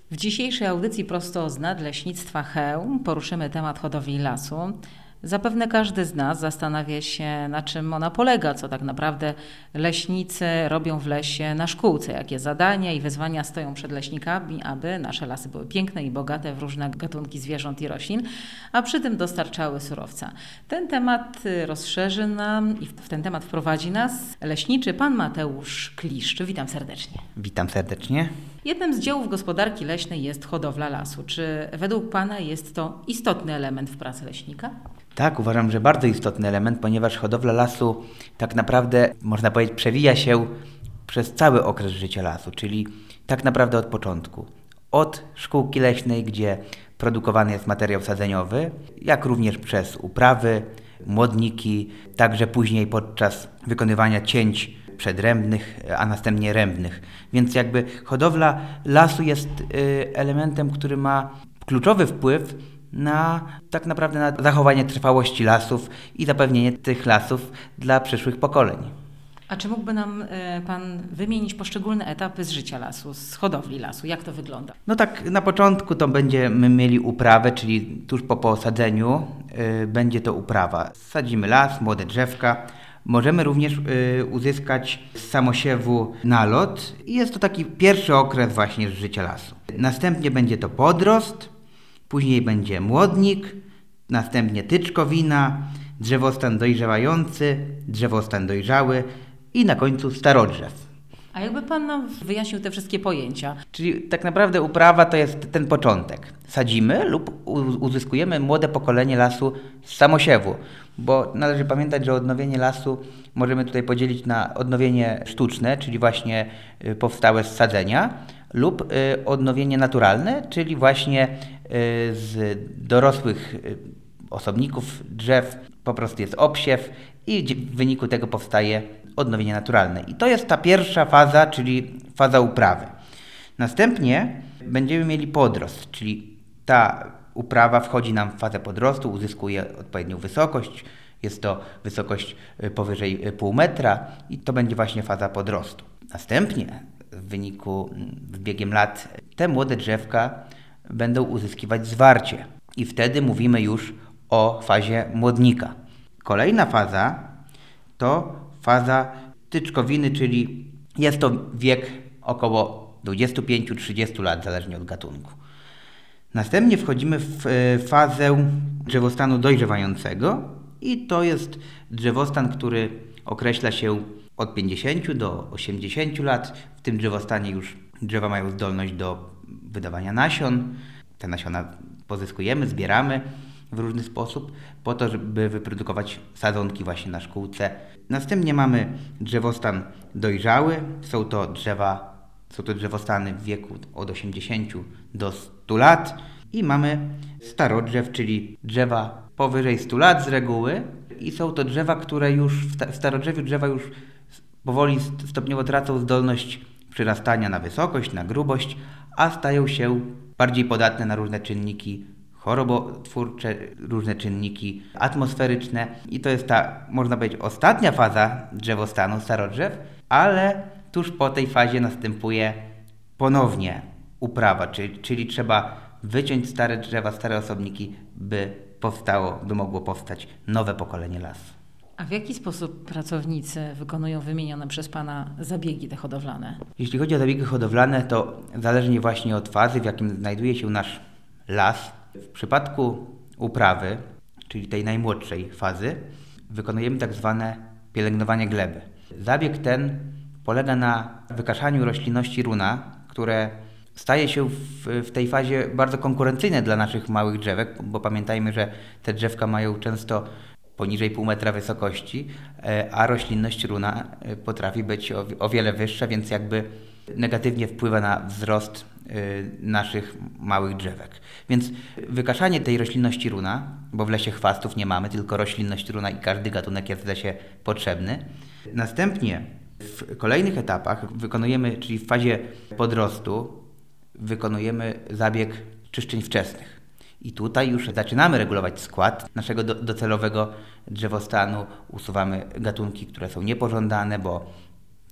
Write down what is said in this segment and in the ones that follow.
W dzisiejszej audycji prosto z Nadleśnictwa Chełm poruszymy temat hodowli lasu. Zapewne każdy z nas zastanawia się, na czym ona polega, co tak naprawdę leśnicy robią w lesie na szkółce, jakie zadania i wyzwania stoją przed leśnikami, aby nasze lasy były piękne i bogate w różne gatunki zwierząt i roślin, a przy tym dostarczały surowca. Ten temat rozszerzy nam i w ten temat wprowadzi nas leśniczy pan Mateusz Kliszcz. Witam serdecznie. Witam serdecznie. Jednym z działów gospodarki leśnej jest hodowla lasu. Czy według pana jest to istotny element w pracy leśnika? Tak, uważam, że bardzo istotny element, ponieważ hodowla lasu tak naprawdę, można powiedzieć, przewija się przez cały okres życia lasu, czyli tak naprawdę od początku. Od szkółki leśnej, gdzie produkowany jest materiał sadzeniowy, jak również przez uprawy, młodniki, także później podczas wykonywania cięć przedrębnych, a następnie rębnych. Więc jakby hodowla lasu jest elementem, który ma kluczowy wpływ tak naprawdę na zachowanie trwałości lasów i zapewnienie tych lasów dla przyszłych pokoleń. A czy mógłby nam pan wymienić poszczególne etapy z życia lasu, z hodowli lasu? Jak to wygląda? No tak, na początku to będziemy mieli uprawę, czyli tuż po posadzeniu będzie to uprawa. Sadzimy las, młode drzewka. Możemy również uzyskać z samosiewu nalot i jest to taki pierwszy okres właśnie z życia lasu. Następnie będzie to podrost, później będzie młodnik, następnie tyczkowina, drzewostan dojrzewający, drzewostan dojrzały i na końcu starodrzew. A jakby pan nam wyjaśnił te wszystkie pojęcia? Czyli tak naprawdę uprawa to jest ten początek. Sadzimy lub uzyskujemy młode pokolenie lasu z samosiewu, bo należy pamiętać, że odnowienie lasu możemy tutaj podzielić na odnowienie sztuczne, czyli właśnie powstałe z sadzenia, lub odnowienie naturalne, czyli właśnie z dorosłych osobników drzew po prostu jest obsiew i w wyniku tego powstaje odnowienie naturalne. I to jest ta pierwsza faza, czyli faza uprawy. Następnie będziemy mieli podrost, czyli ta uprawa wchodzi nam w fazę podrostu, uzyskuje odpowiednią wysokość. Jest to wysokość powyżej pół metra i to będzie właśnie faza podrostu. Następnie z biegiem lat te młode drzewka będą uzyskiwać zwarcie i wtedy mówimy już o fazie młodnika. Kolejna faza to faza tyczkowiny, czyli jest to wiek około 25-30 lat, zależnie od gatunku. Następnie wchodzimy w fazę drzewostanu dojrzewającego i to jest drzewostan, który określa się od 50 do 80 lat. W tym drzewostanie już drzewa mają zdolność do wydawania nasion. Te nasiona pozyskujemy, zbieramy w różny sposób po to, żeby wyprodukować sadzonki właśnie na szkółce. Następnie mamy drzewostan dojrzały. Są to drzewostany w wieku od 80 do 100 lat. I mamy starodrzew, czyli drzewa powyżej 100 lat z reguły. I są to drzewa, które już w starodrzewiu drzewa już powoli stopniowo tracą zdolność przyrastania na wysokość, na grubość, a stają się bardziej podatne na różne czynniki chorobotwórcze, różne czynniki atmosferyczne. I to jest ta, można powiedzieć, ostatnia faza drzewostanu, starodrzew, ale tuż po tej fazie następuje ponownie uprawa, czyli trzeba wyciąć stare drzewa, stare osobniki, by mogło powstać nowe pokolenie lasu. A w jaki sposób pracownicy wykonują wymienione przez pana zabiegi te hodowlane? Jeśli chodzi o zabiegi hodowlane, to zależnie właśnie od fazy, w jakim znajduje się nasz las, w przypadku uprawy, czyli tej najmłodszej fazy, wykonujemy tak zwane pielęgnowanie gleby. Zabieg ten polega na wykaszaniu roślinności runa, które staje się w tej fazie bardzo konkurencyjne dla naszych małych drzewek, bo pamiętajmy, że te drzewka mają często poniżej pół metra wysokości, a roślinność runa potrafi być o wiele wyższa, więc jakby negatywnie wpływa na wzrost naszych małych drzewek. Więc wykaszanie tej roślinności runa, bo w lesie chwastów nie mamy, tylko roślinność runa i każdy gatunek jest w lesie potrzebny. Następnie w kolejnych etapach wykonujemy, czyli w fazie podrostu, wykonujemy zabieg czyszczeń wczesnych. I tutaj już zaczynamy regulować skład naszego docelowego drzewostanu, usuwamy gatunki, które są niepożądane, bo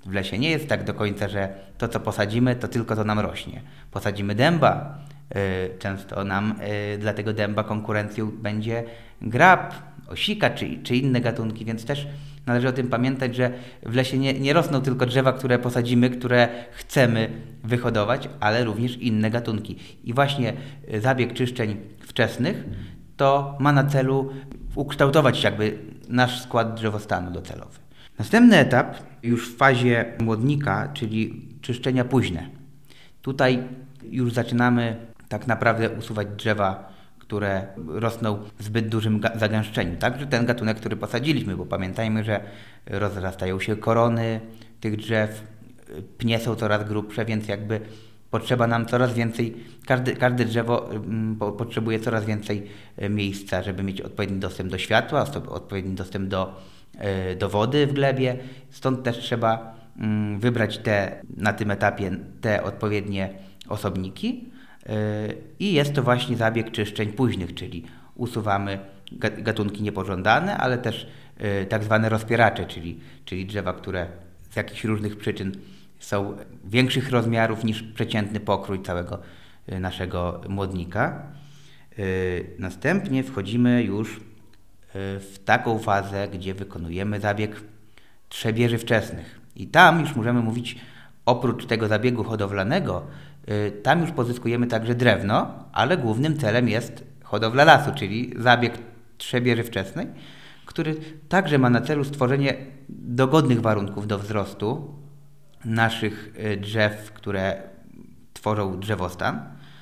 w lesie. Nie jest tak do końca, że to co posadzimy, to tylko to nam rośnie. Posadzimy dęba, często nam dla tego dęba konkurencją będzie grab, osika czy inne gatunki, więc też należy o tym pamiętać, że w lesie nie rosną tylko drzewa, które posadzimy, które chcemy wyhodować, ale również inne gatunki. I właśnie zabieg czyszczeń wczesnych to ma na celu ukształtować jakby nasz skład drzewostanu docelowy. Następny etap już w fazie młodnika, czyli czyszczenia późne. Tutaj już zaczynamy tak naprawdę usuwać drzewa, które rosną w zbyt dużym zagęszczeniu. Także ten gatunek, który posadziliśmy, bo pamiętajmy, że rozrastają się korony tych drzew, pnie są coraz grubsze, więc jakby potrzeba nam coraz więcej, każde drzewo potrzebuje coraz więcej miejsca, żeby mieć odpowiedni dostęp do światła, odpowiedni dostęp do wody w glebie. Stąd też trzeba wybrać na tym etapie te odpowiednie osobniki. I jest to właśnie zabieg czyszczeń późnych, czyli usuwamy gatunki niepożądane, ale też tak zwane rozpieracze, czyli drzewa, które z jakichś różnych przyczyn są większych rozmiarów niż przeciętny pokrój całego naszego młodnika. Następnie wchodzimy już w taką fazę, gdzie wykonujemy zabieg trzebieży wczesnych. I tam już możemy mówić, oprócz tego zabiegu hodowlanego, tam już pozyskujemy także drewno, ale głównym celem jest hodowla lasu, czyli zabieg trzebieży wczesnej, który także ma na celu stworzenie dogodnych warunków do wzrostu naszych drzew, które tworzą drzewostan.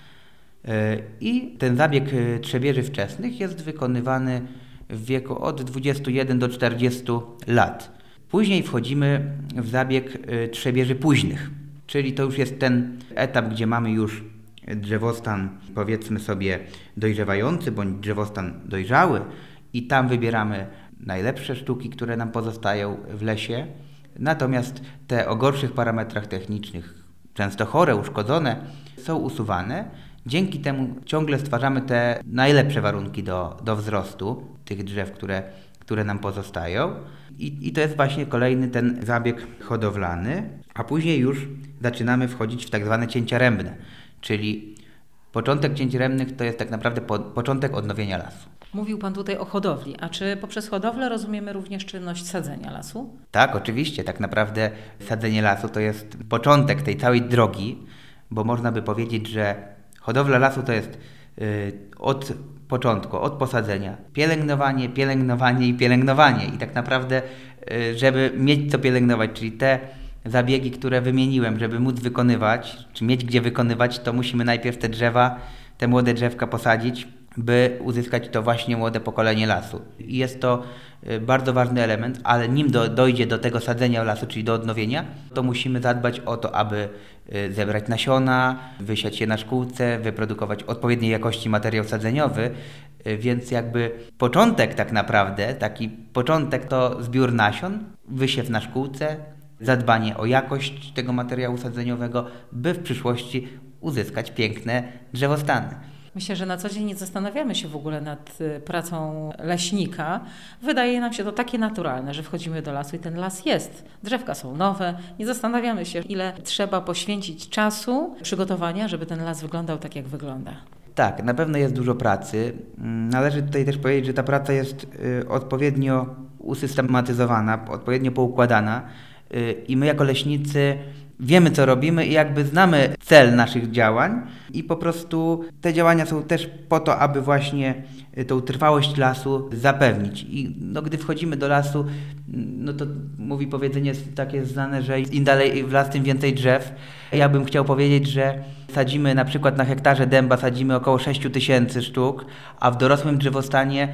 I ten zabieg trzebieży wczesnych jest wykonywany w wieku od 21 do 40 lat. Później wchodzimy w zabieg trzebieży późnych, czyli to już jest ten etap, gdzie mamy już drzewostan, powiedzmy sobie, dojrzewający bądź drzewostan dojrzały i tam wybieramy najlepsze sztuki, które nam pozostają w lesie. Natomiast te o gorszych parametrach technicznych, często chore, uszkodzone, są usuwane. Dzięki temu ciągle stwarzamy te najlepsze warunki do wzrostu tych drzew, które nam pozostają. I to jest właśnie kolejny ten zabieg hodowlany, a później już zaczynamy wchodzić w tak zwane cięcia rębne, czyli początek cięć rębnych to jest tak naprawdę początek odnowienia lasu. Mówił Pan tutaj o hodowli, a czy poprzez hodowlę rozumiemy również czynność sadzenia lasu? Tak, oczywiście. Tak naprawdę sadzenie lasu to jest początek tej całej drogi, bo można by powiedzieć, że hodowla lasu to jest od początku, od posadzenia pielęgnowanie, pielęgnowanie i pielęgnowanie. I tak naprawdę, żeby mieć co pielęgnować, czyli te zabiegi, które wymieniłem, żeby móc wykonywać, czy mieć gdzie wykonywać, to musimy najpierw te drzewa, te młode drzewka posadzić, by uzyskać to właśnie młode pokolenie lasu. I jest to bardzo ważny element, ale nim dojdzie do tego sadzenia lasu, czyli do odnowienia, to musimy zadbać o to, aby zebrać nasiona, wysiać je na szkółce, wyprodukować odpowiedniej jakości materiał sadzeniowy, więc jakby początek tak naprawdę, taki początek to zbiór nasion, wysiew na szkółce, zadbanie o jakość tego materiału sadzeniowego, by w przyszłości uzyskać piękne drzewostany. Myślę, że na co dzień nie zastanawiamy się w ogóle nad pracą leśnika. Wydaje nam się to takie naturalne, że wchodzimy do lasu i ten las jest. Drzewka są nowe. Nie zastanawiamy się, ile trzeba poświęcić czasu przygotowania, żeby ten las wyglądał tak, jak wygląda. Tak, na pewno jest dużo pracy. Należy tutaj też powiedzieć, że ta praca jest odpowiednio usystematyzowana, odpowiednio poukładana i my jako leśnicy wiemy, co robimy i jakby znamy cel naszych działań i po prostu te działania są też po to, aby właśnie tą trwałość lasu zapewnić. I gdy wchodzimy do lasu, to mówi powiedzenie takie znane, że im dalej w las, tym więcej drzew. Ja bym chciał powiedzieć, że sadzimy na przykład na hektarze dęba sadzimy około 6000 sztuk, a w dorosłym drzewostanie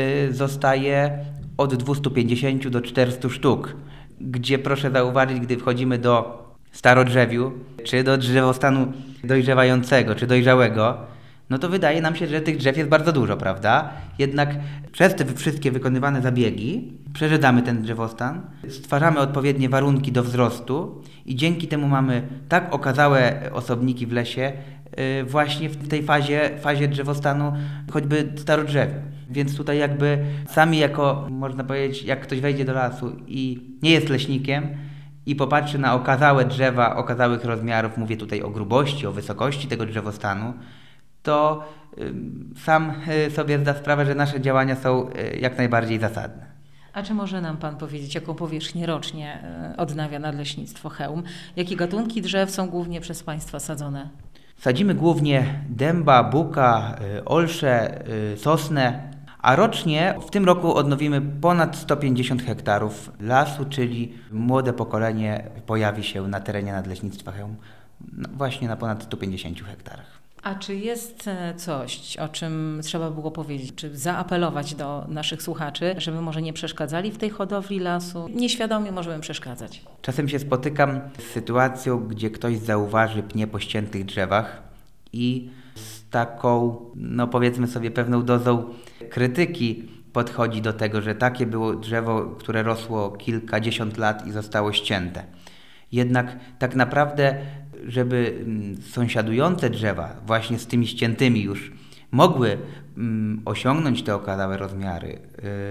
zostaje od 250 do 400 sztuk. Gdzie proszę zauważyć, gdy wchodzimy do starodrzewiu, czy do drzewostanu dojrzewającego, czy dojrzałego, to wydaje nam się, że tych drzew jest bardzo dużo, prawda? Jednak przez te wszystkie wykonywane zabiegi przerzedzamy ten drzewostan, stwarzamy odpowiednie warunki do wzrostu i dzięki temu mamy tak okazałe osobniki w lesie właśnie w tej fazie drzewostanu, choćby starodrzewiu. Więc tutaj jakby sami jako, można powiedzieć, jak ktoś wejdzie do lasu i nie jest leśnikiem i popatrzy na okazałe drzewa, okazałych rozmiarów, mówię tutaj o grubości, o wysokości tego drzewostanu, to sam sobie zda sprawę, że nasze działania są jak najbardziej zasadne. A czy może nam Pan powiedzieć, jaką powierzchnię rocznie odnawia Nadleśnictwo Chełm? Jakie gatunki drzew są głównie przez Państwa sadzone? Sadzimy głównie dęba, buka, olsze, sosnę, a rocznie w tym roku odnowimy ponad 150 hektarów lasu, czyli młode pokolenie pojawi się na terenie Nadleśnictwa Chełm właśnie na ponad 150 hektarach. A czy jest coś, o czym trzeba było powiedzieć, czy zaapelować do naszych słuchaczy, żeby może nie przeszkadzali w tej hodowli lasu? Nieświadomie możemy przeszkadzać. Czasem się spotykam z sytuacją, gdzie ktoś zauważy pnie po ściętych drzewach i z taką, no powiedzmy sobie, pewną dozą krytyki podchodzi do tego, że takie było drzewo, które rosło kilkadziesiąt lat i zostało ścięte. Jednak tak naprawdę, żeby sąsiadujące drzewa właśnie z tymi ściętymi już mogły osiągnąć te okazałe rozmiary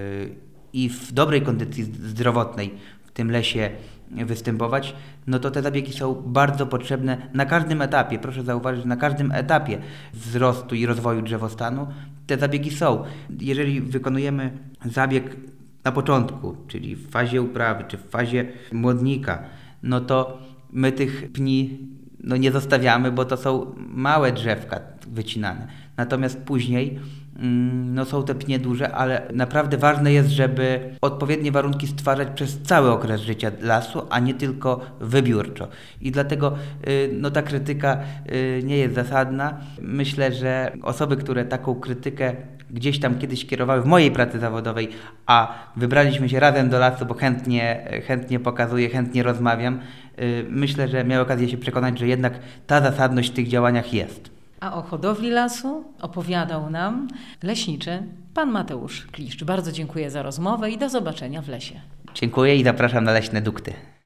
i w dobrej kondycji zdrowotnej w tym lesie występować, no to te zabiegi są bardzo potrzebne na każdym etapie. Proszę zauważyć, że na każdym etapie wzrostu i rozwoju drzewostanu te zabiegi są. Jeżeli wykonujemy zabieg na początku, czyli w fazie uprawy czy w fazie młodnika, no to my tych pni nie zostawiamy, bo to są małe drzewka wycinane. Natomiast później są te pnie duże, ale naprawdę ważne jest, żeby odpowiednie warunki stwarzać przez cały okres życia lasu, a nie tylko wybiórczo. I dlatego ta krytyka nie jest zasadna. Myślę, że osoby, które taką krytykę gdzieś tam kiedyś kierowały w mojej pracy zawodowej, a wybraliśmy się razem do lasu, bo chętnie pokazuję, chętnie rozmawiam, myślę, że miały okazję się przekonać, że jednak ta zasadność w tych działaniach jest. A o hodowli lasu opowiadał nam leśniczy pan Mateusz Kliszcz. Bardzo dziękuję za rozmowę i do zobaczenia w lesie. Dziękuję i zapraszam na leśne dukty.